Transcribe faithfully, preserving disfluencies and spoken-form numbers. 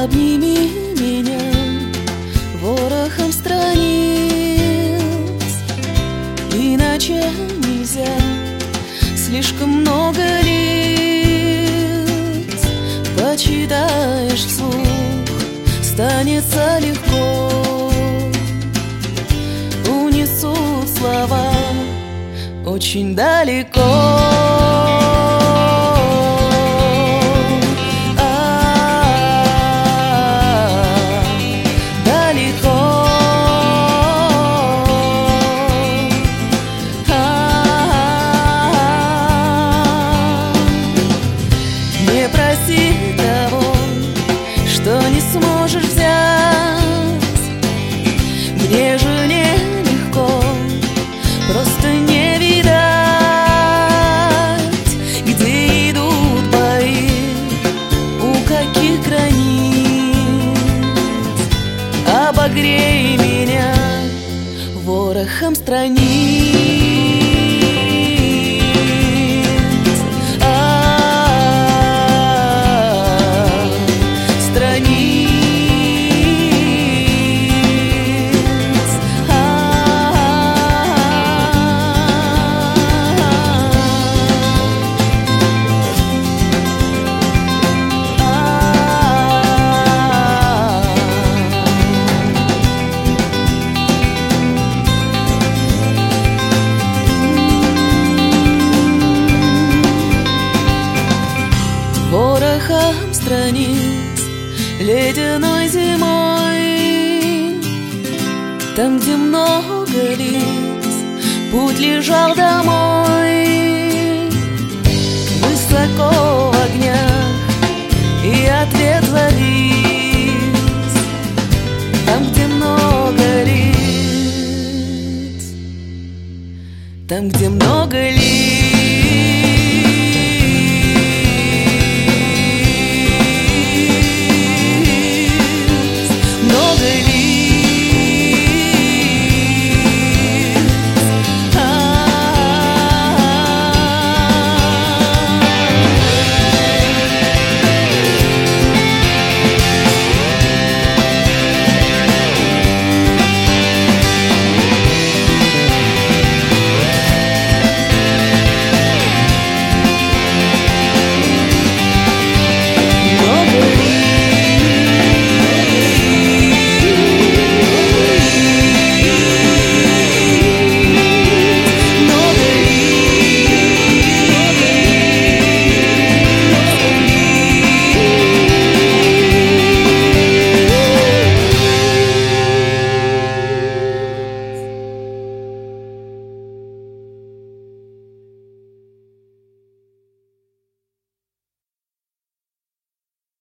Обними меня ворохом страниц, иначе нельзя. Слишком много лиц почитаешь вслух, станется легко. Унесут слова очень далеко. Не проси того, что не сможешь взять. Мне же нелегко, просто не видать, где идут бои, у каких границ. Обогрей меня ворохом страниц. Ворохом страниц ледяной зимой, там, где много лиц, путь лежал домой. Высоко в огнях и ответ завис, там, где много лиц, там, где много лиц.